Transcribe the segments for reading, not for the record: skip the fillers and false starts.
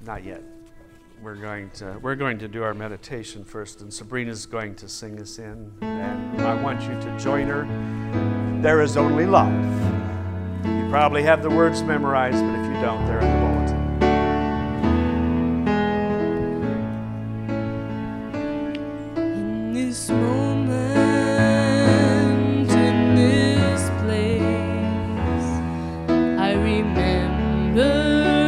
Not yet. We're going to do our meditation first, and Sabrina's going to sing us in, and I want you to join her. There is only love. You probably have the words memorized, but if you don't, they're in the bulletin. In this moment, in this place, I remember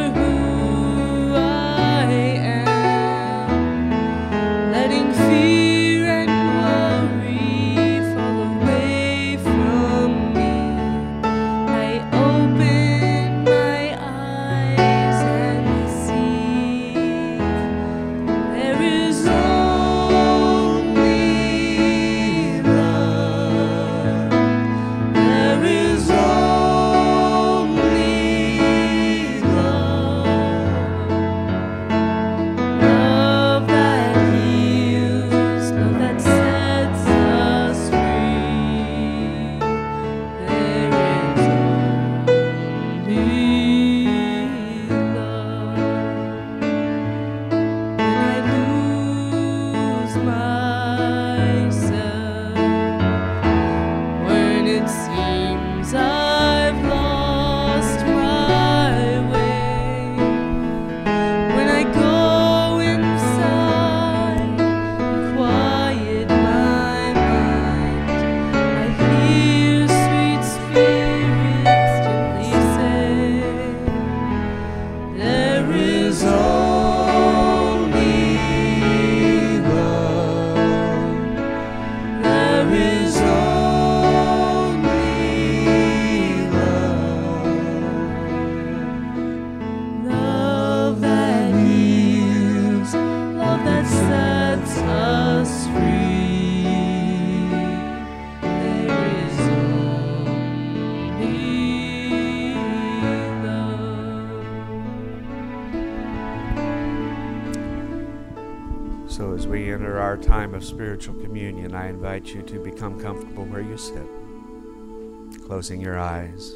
So as we enter our time of spiritual communion, I invite you to become comfortable where you sit, closing your eyes.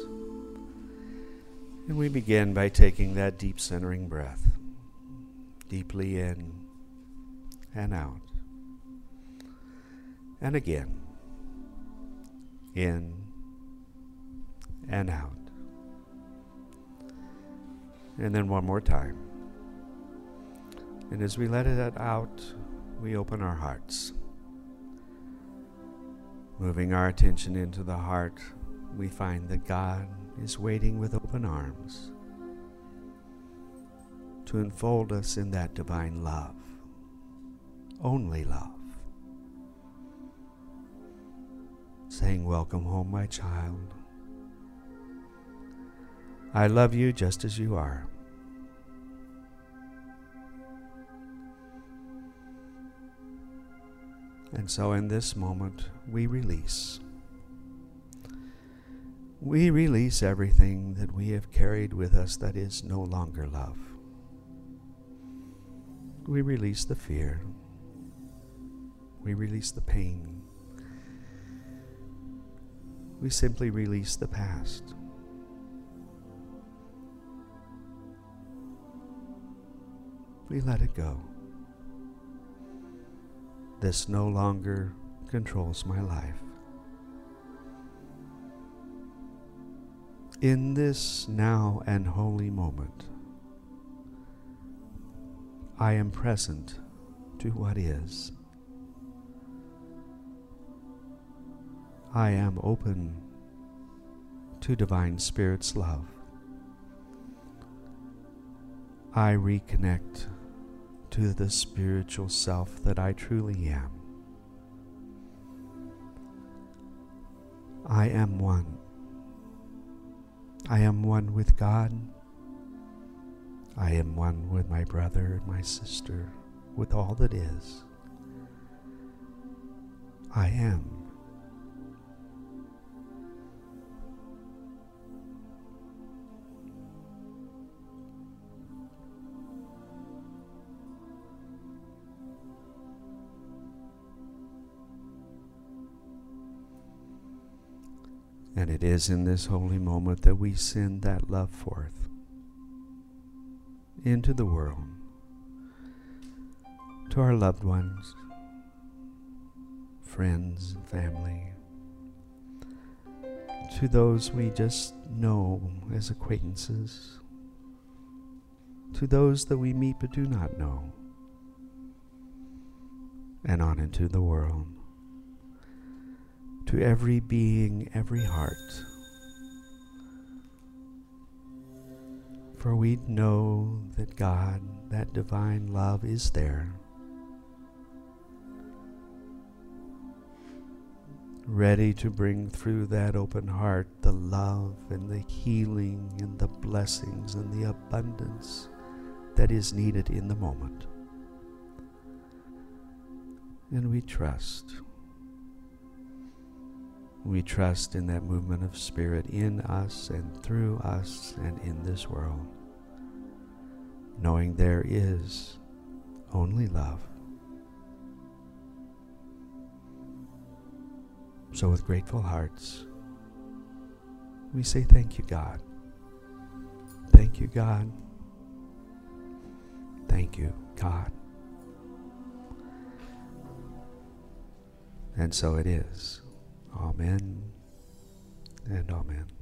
And we begin by taking that deep centering breath, deeply in and out. And again, in and out. And then one more time. And as we let it out, we open our hearts. Moving our attention into the heart, we find that God is waiting with open arms to enfold us in that divine love, only love. Saying, "Welcome home, my child. I love you just as you are." And so in this moment, we release. We release everything that we have carried with us that is no longer love. We release the fear. We release the pain. We simply release the past. We let it go. This no longer controls my life. In this now and holy moment, I am present to what is. I am open to Divine Spirit's love. I reconnect to the spiritual self that I truly am. I am one. I am one with God. I am one with my brother and my sister, with all that is. I am. And it is in this holy moment that we send that love forth into the world to our loved ones, friends and family, to those we just know as acquaintances, to those that we meet but do not know, and on into the world, to every being, every heart. For we know that God, that divine love, is there, ready to bring through that open heart the love and the healing and the blessings and the abundance that is needed in the moment. And we trust. We trust in that movement of Spirit in us and through us and in this world, knowing there is only love. So with grateful hearts, we say thank you, God. Thank you, God. Thank you, God. And so it is. Amen and amen.